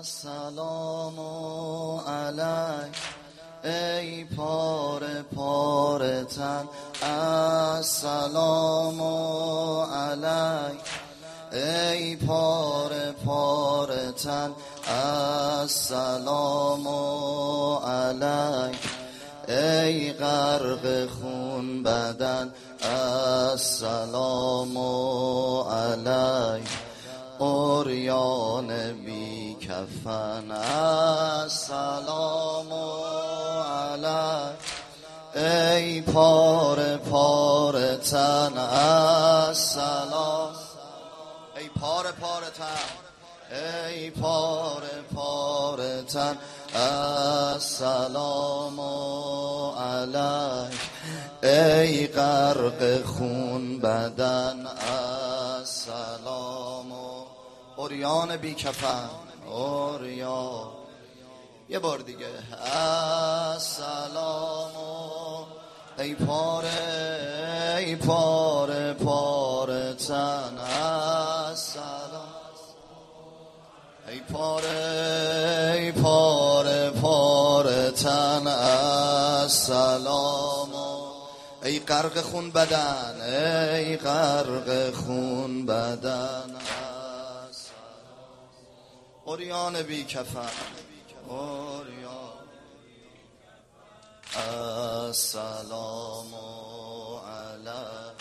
سلام علیک ای پاره پاره تن، السلام علیک ای پاره پاره تن، السلام علیک ای غرق خون بدن، السلام علیک عریان بی کفن، السلام علیک ای پاره پاره تن، السلام ای پاره پاره تن، ای پاره پاره تن، السلام علیک ای غرق خون بدن، السلام عریان بی کفن، عریان یه بار دیگه، السلام ای پاره پاره تن، السلام ای پاره پاره تن، السلام ای غرق خون بدن، ای غرق خون بدن، عریان بی کفن، عریان السلام علیک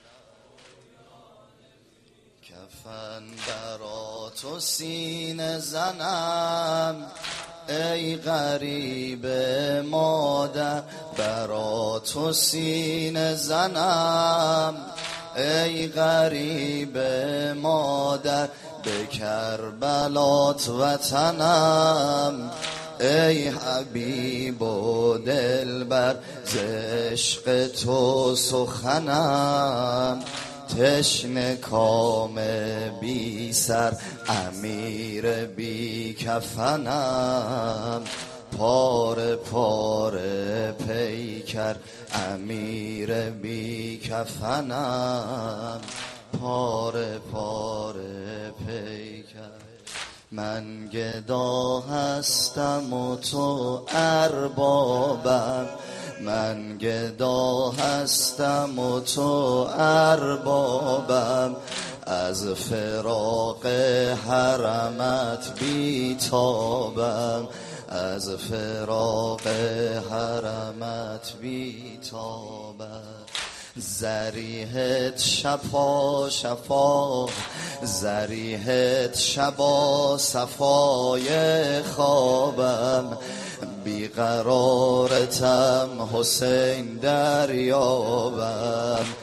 کفن برا تو سینه زنم، ای غریب مادر برا تو سینه زنم، ای غریب مادر به کربلات وطنم، ای حبیب و دلبر ز عشق تو سخنم، تشنه کام بی سر امیر بی کفنم، پاره پاره پیکر امیر بی کفنم، پاره پاره پیکر من گدا هستم و تو اربابم، من گدا هستم و تو اربابم، از فراق حرمت بیتابم، از فراق حرمت بیتابم، زریحت شفا شفا، زریحت شبا صفای خوابم، بیقرارتم حسین دریابم،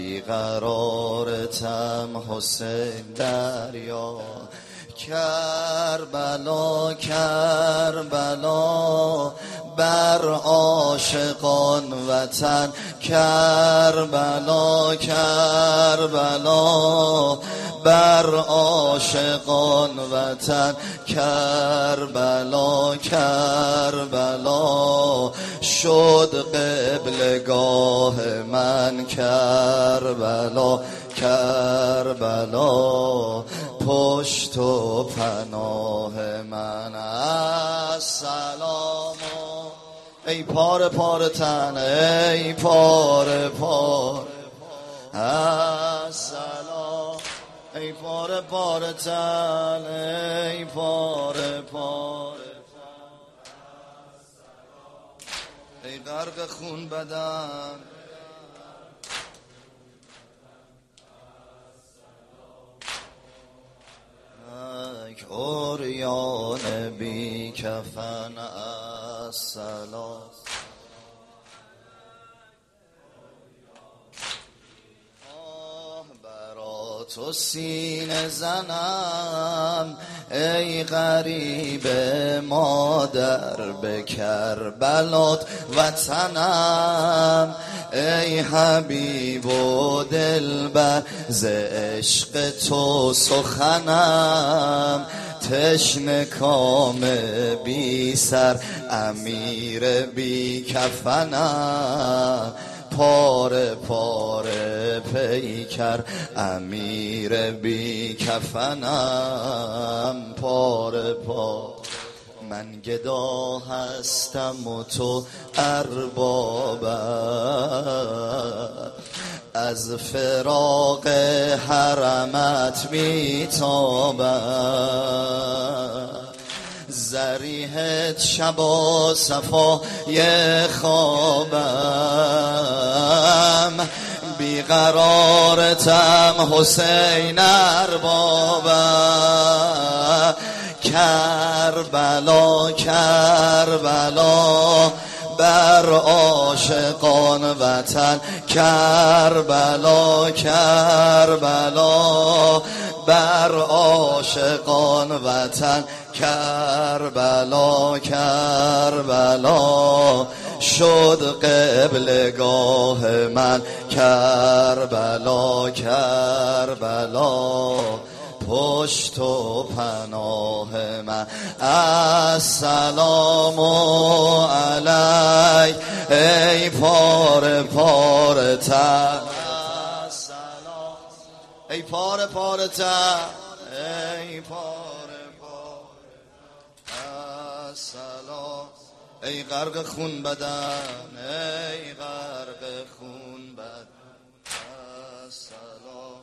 بیقرارتم حسین دریابم، کربلا کربلا بر عاشقان وطن، کربلا کربلا بر عاشقان وطن، کربلا کربلا شد قبلگاه من، کربلا کربلا پشت و پناه من، السلام ای پاره پاره تن، ای پاره پاره السلام ای پاره پاره تن، ای پاره پاره ای غرق خون بدن، عریان بی کفن، السلام برا تو سینه زنم، ای غریب مادر به کربلات وطنم، ای حبیب و دلبر ز عشق تو سخنم، تشنه کام بی سر امیر بی کفنم، پاره پاره پیکر امیر بی کفنم، پاره پا من گدا هستم و تو اربابم از فراق حرمت میتابم زریحت شبا صفای خوابم بیقرارتم حسین اربابم کربلا کربلا بر عاشقان وطن کربلا کربلا بر عاشقان وطن کربلا کربلا شد قبلگاه من کربلا کربلا پشت و پناه من السلام علیک ای پاره پاره تن ای پاره پاره تن ای پاره پاره السلام ای غرق خون بدن ای غرق خون بدن السلام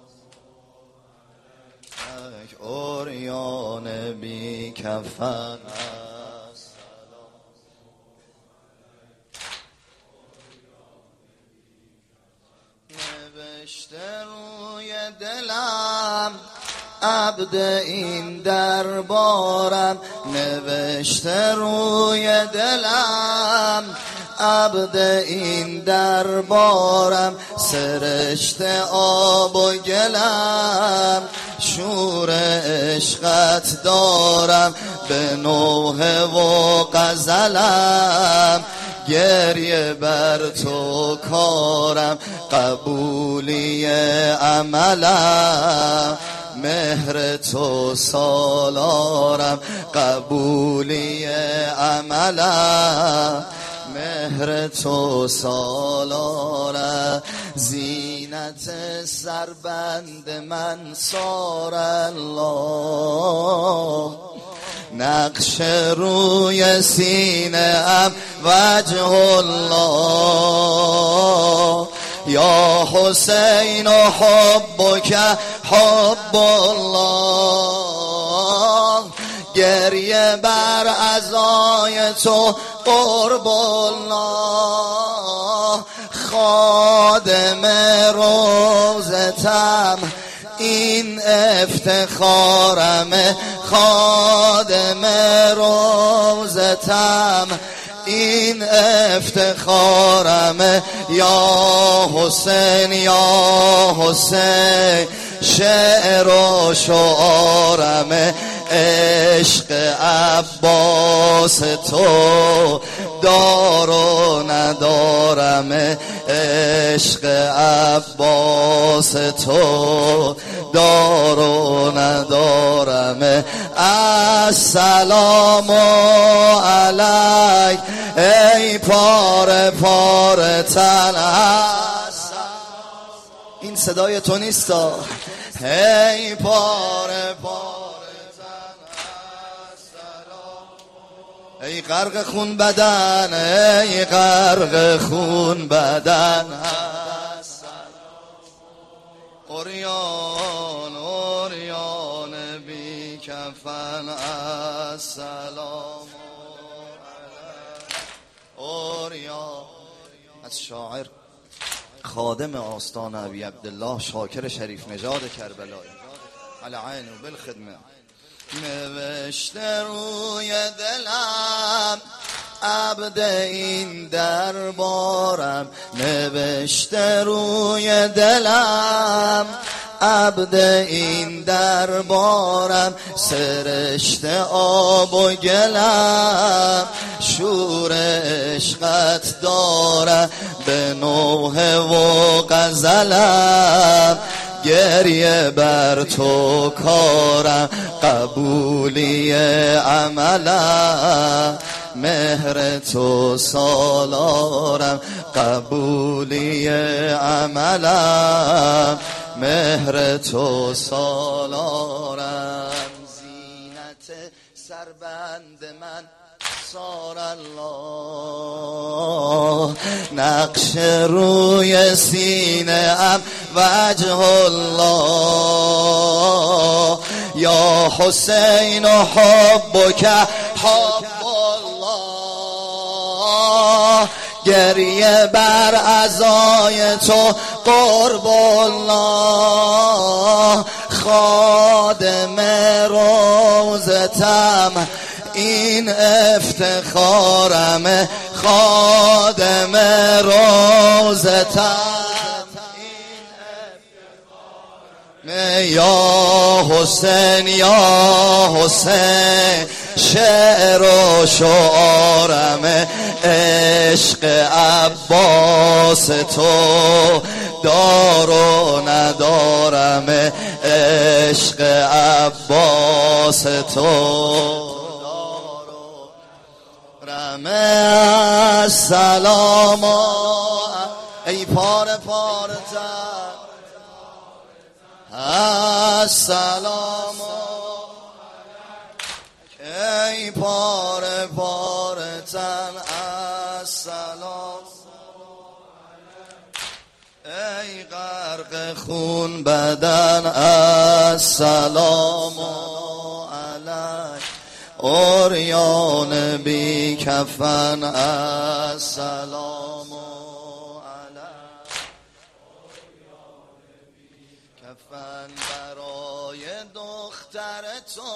ای اوریان بی کفن نوشته روی دلم عبد این دربارم نوشته روی دلم عبد این دربارم سرشته آب و گلم شور عشقت دارم به نوحه و غزلم گریه بر تو کارم قبولی عملم مهر تو سالارم قبولی عملم مهر تو سالارم زینت سربند من سار الله نقش روی سینه ام وجه الله یا حسین حبک حب الله گریه بر عزای تو قرب الله خادم روزتم این افتخارم خادم روزتم این افتخارم یا حسین یا حسین شعر و شعارم عشق عباس تو دار و ندارم عشق عباس تو دار و ندارم السلام علیک ای پاره پاره تن این صدای تو نیستا ای پاره پاره تن ای غرق خون بدن ای غرق خون بدن اوریان اوریان بی کفن السلام اوریان از شاعر خادم آستان ابی عبدالله شاکر شریف نژاد کربلایی علی عین و بالخدمه نوشته روی دلم عبد این دربارم نوشته روی دلم عبد این دربارم سرشته آب و گلم شور عشقت دارم به نوحه و غزلم گریه بر تو کارم قبولی عملم مهر تو سالارم قبولی عملم مهر تو سالارم زینت سربند من سار الله، نقش روی سینه ام وجه الله، یا حسین حبک حب الله، گریه بر عزای تو قرب الله، خادم روزتم این افتخارم، خادم روزتم این افتخارم، یا حسین یا حسین شعر و شعارم، عشق عباس تو دار و ندارم، عشق عباس تو رمه. السلام ای پاره پاره تن، السلام ای پاره پاره تن، السلام ای غرق خون بدن، السلام علیک عریان بی کفن، السلام علیک کفن برای دختر تو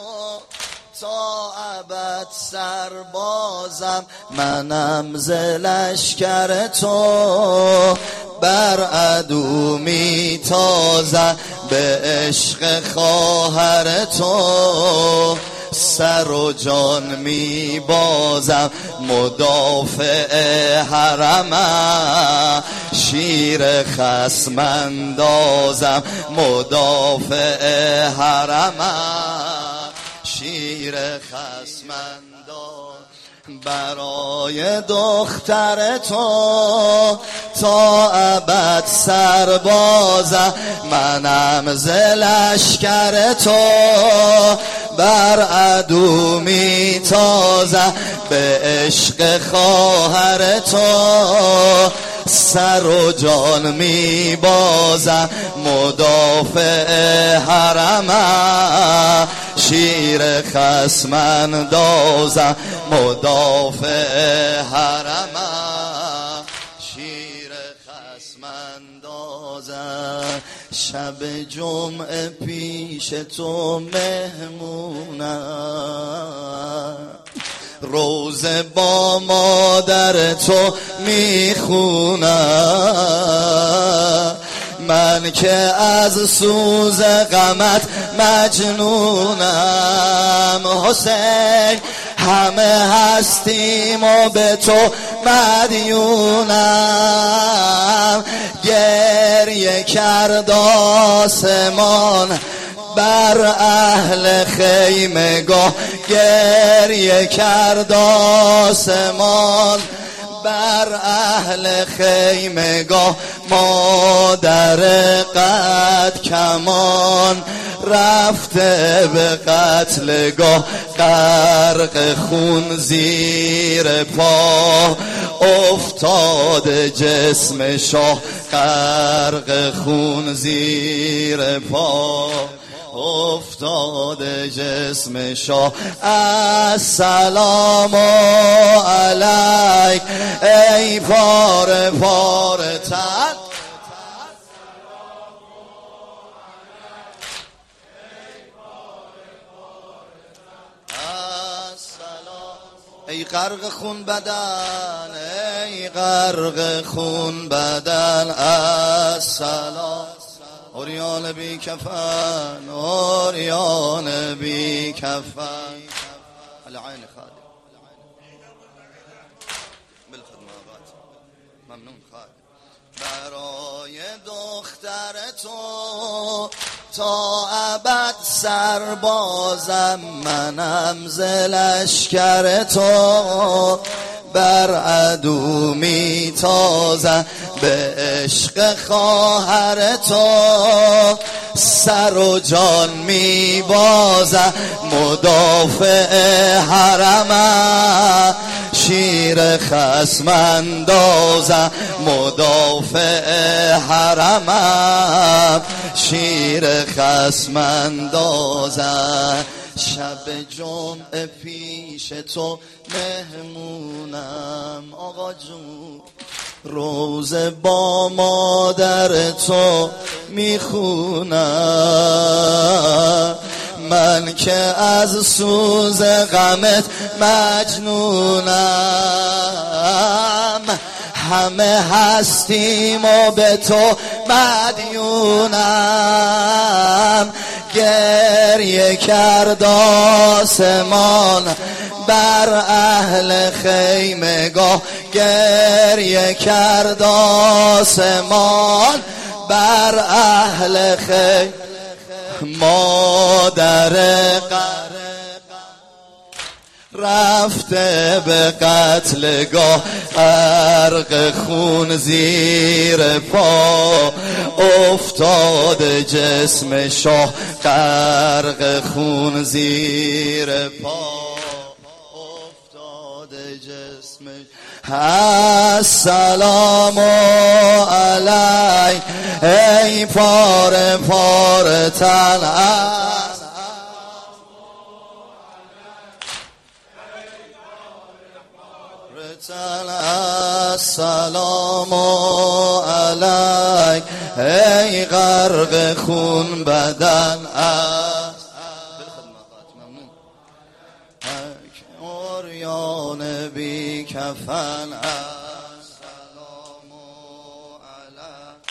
تا ابد سربازم، منم ز لشکر تو بر عدو می تازم، به عشق خواهر تو سر و جان می بازم، مدافع حرمم شیر خصم اندازم، مدافع حرمم شیر خصم اندازم، برای دختر تو تا ابد سربازم، منم ز لشکر تو بر عدو می تازم، به عشق خواهر تو سر و جان می بازم، مدافع حرمم شیر خصم اندازم، مدافع حرمم شیر خصم اندازم، شب جمعه پیش تو مهمونم، روزه با مادر تو میخونم، من که از سوز غمت مجنونم، حسین همه هستیم و به تو مدیونم، گریه کرد آسمان بر اهل خیمگاه، گریه کرد آسمان بر اهل خیمگاه، مادر قد کمان رفته به قتلگاه، غرق خون زیر پا افتاده جسم شاه، غرق خون زیر پا افتاده جسم شاه، السلام علیک ای پاره پاره تن، ای غرق خون بدن، ای غرق خون بدن، السلام عریان بی کفن، عریان بی کفن، العین خادم بالخدمات ممنون خادم، برای دختر تو تا ابد سربازم، منم ز لشکر تو بر عدو میتازم، به عشق خواهر تو سر و جان میبازم، مدافع حرمم شیر خصم اندازم، مدافع حرمم شیر خصم اندازم. شب جمعه پیش تو مهمونم آقا جون، روزه با مادر تو میخونم، من که از سوز غمت مجنونم، همه هستیم و به تو مدیونم، گریه کرد آسمان بر اهل خیمگاه، گریه کرد آسمان بر اهل خیمگاه، مادر رفته به قتلگاه، غرق خون زیر پا افتاده جسم شاه، غرق خون زیر پا افتاده جسم. السلام علیک ای پاره پاره تن، السلام علیک ای غرق خون بدن، عریان بی کفن، السلام علیک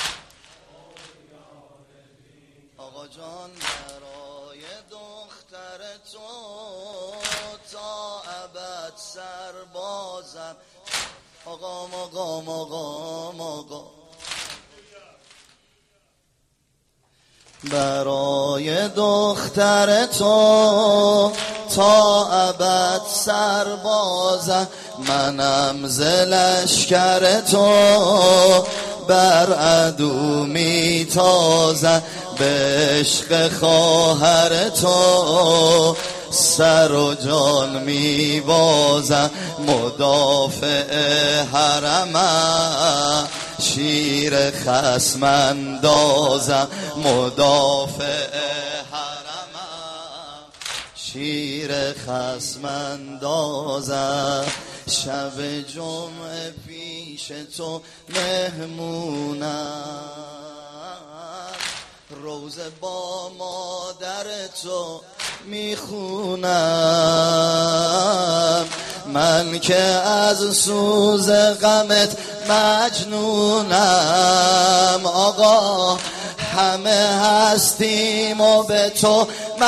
آقا جان برای دختر تو تا ابد سربازم، آقام آقام آقام آقا، برای دختر تو تا ابد سربازم، منم ز لشکر تو بر عدو میتازم، به عشق خواهر تو سر و جان میبازم، مدافع حرمم شیر خصم اندازم، مدافع حرمم شیر خصم اندازم. شب جمعه پیش تو مهمونم، روزه با مادر تو میخونم، من که از سوز غمت مجنونم، آقا همه هستیم و به تو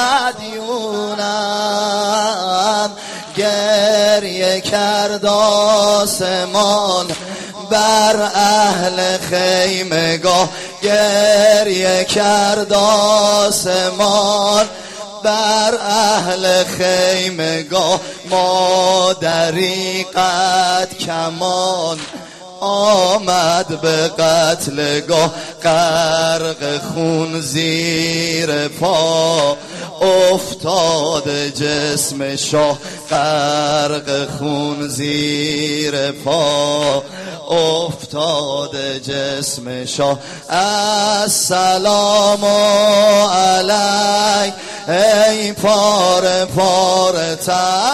مدیونم، گریه کرد آسمان بر اهل خیمگاه، گریه کرد آسمان بر اهل خیمگاه، مادری قد کمان آمد به قتلگاه، غرق خون زیر پا افتاده جسم شاه، غرق خون زیر پا افتاده جسم شاه. السلام علیک ای پاره پاره تن،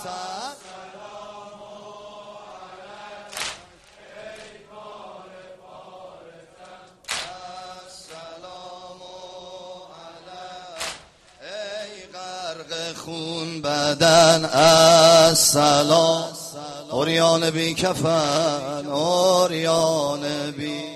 خون بدن، السلام عریان بی کفن، عریان بی